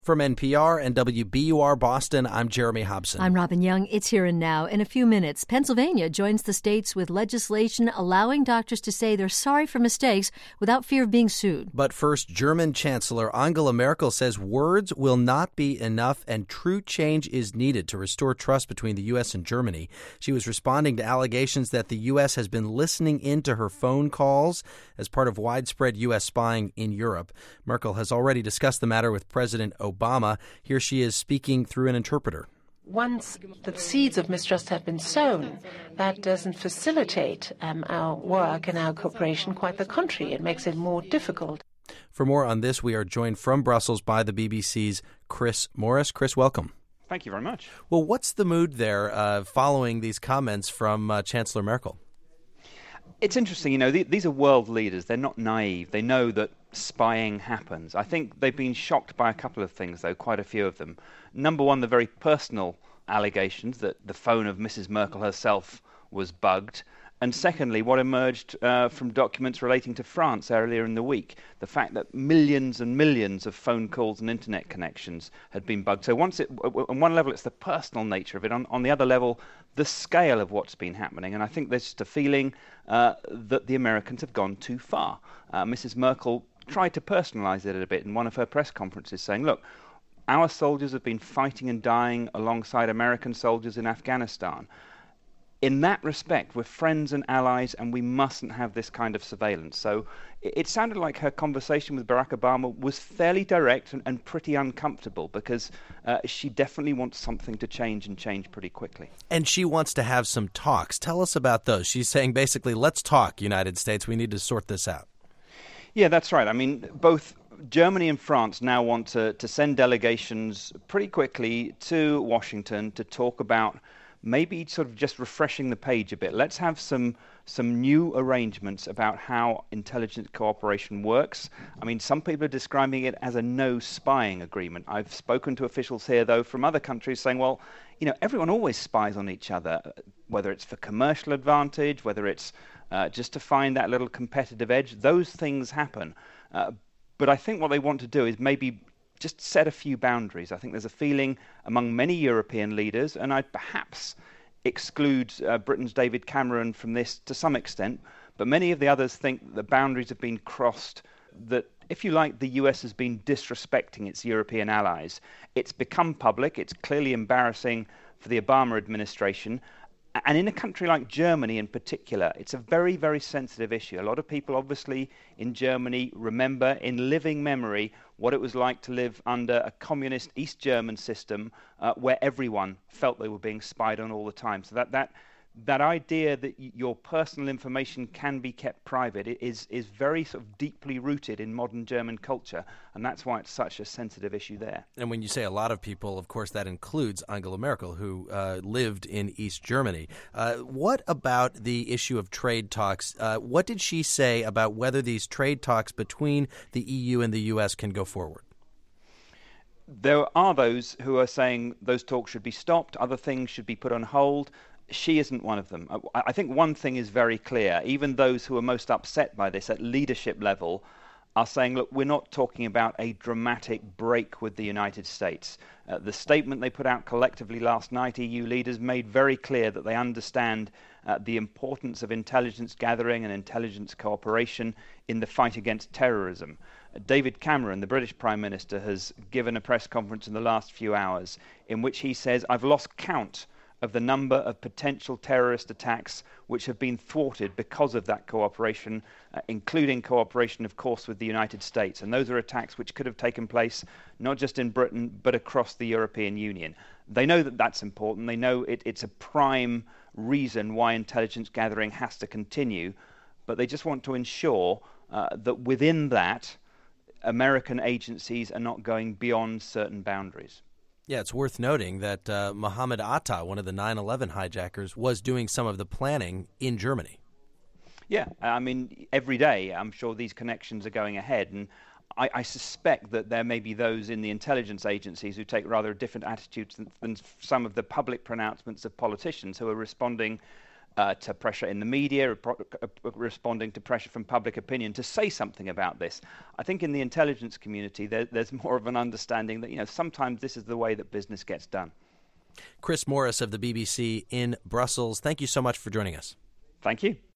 From NPR and WBUR Boston, I'm Jeremy Hobson. I'm Robin Young. It's Here and Now. In a few minutes, Pennsylvania joins the states with legislation allowing doctors to say they're sorry for mistakes without fear of being sued. But first, German Chancellor Angela Merkel says words will not be enough and true change is needed to restore trust between the U.S. and Germany. She was responding to allegations that the U.S. has been listening into her phone calls as part of widespread U.S. spying in Europe. Merkel has already discussed the matter with President Obama. Here she is speaking through an interpreter. Once the seeds of mistrust have been sown, that doesn't facilitate our work and our cooperation. Quite the contrary, it makes it more difficult. For more on this, we are joined from Brussels by the BBC's Chris Morris. Chris, welcome. Thank you very much. Well, what's the mood there following these comments from Chancellor Merkel? It's interesting, these are world leaders. They're not naive. They know that spying happens. I think they've been shocked by a couple of things, though, quite a few of them. Number one, the very personal allegations that the phone of Mrs. Merkel herself was bugged. And secondly, what emerged from documents relating to France earlier in the week, the fact that millions and millions of phone calls and internet connections had been bugged. So on one level, it's the personal nature of it. On the other level, the scale of what's been happening. And I think there's just a feeling that the Americans have gone too far. Mrs. Merkel tried to personalize it a bit in one of her press conferences, saying, look, our soldiers have been fighting and dying alongside American soldiers in Afghanistan. In that respect, we're friends and allies, and we mustn't have this kind of surveillance. So it sounded like her conversation with Barack Obama was fairly direct and pretty uncomfortable, because she definitely wants something to change and change pretty quickly. And she wants to have some talks. Tell us about those. She's saying basically, let's talk, United States. We need to sort this out. Yeah, that's right. I mean, both Germany and France now want to send delegations pretty quickly to Washington to talk about maybe sort of just refreshing the page a bit. Let's have some new arrangements about how intelligence cooperation works. I mean, some people are describing it as a no spying agreement. I've spoken to officials here, though, from other countries saying, well, everyone always spies on each other, whether it's for commercial advantage, whether it's just to find that little competitive edge. Those things happen. But I think what they want to do is maybe just set a few boundaries. I think there's a feeling among many European leaders, and I'd perhaps exclude Britain's David Cameron from this to some extent, but many of the others think that the boundaries have been crossed, that, if you like, the US has been disrespecting its European allies. It's become public. It's clearly embarrassing for the Obama administration. And in a country like Germany in particular, it's a very, very sensitive issue. A lot of people, obviously, in Germany remember in living memory what it was like to live under a communist East German system where everyone felt they were being spied on all the time. So that idea that your personal information can be kept private is very sort of deeply rooted in modern German culture, and that's why it's such a sensitive issue there. And when you say a lot of people, of course, that includes Angela Merkel, who lived in East Germany. What about the issue of trade talks? What did she say about whether these trade talks between the EU and the U.S. can go forward? There are those who are saying those talks should be stopped, other things should be put on hold. She isn't one of them. I think one thing is very clear. Even those who are most upset by this at leadership level are saying, look, we're not talking about a dramatic break with the United States. The statement they put out collectively last night, EU leaders, made very clear that they understand the importance of intelligence gathering and intelligence cooperation in the fight against terrorism. David Cameron, the British Prime Minister, has given a press conference in the last few hours in which he says, I've lost count of the number of potential terrorist attacks which have been thwarted because of that cooperation, including cooperation, of course, with the United States. And those are attacks which could have taken place not just in Britain, but across the European Union. They know that that's important. They know it's a prime reason why intelligence gathering has to continue. But they just want to ensure that within that, American agencies are not going beyond certain boundaries. Yeah, it's worth noting that Mohammed Atta, one of the 9/11 hijackers, was doing some of the planning in Germany. Yeah, I mean, every day I'm sure these connections are going ahead, and I suspect that there may be those in the intelligence agencies who take rather different attitudes than some of the public pronouncements of politicians who are responding to pressure in the media, responding to pressure from public opinion to say something about this. I think in the intelligence community, there's more of an understanding that, sometimes this is the way that business gets done. Chris Morris of the BBC in Brussels, thank you so much for joining us. Thank you.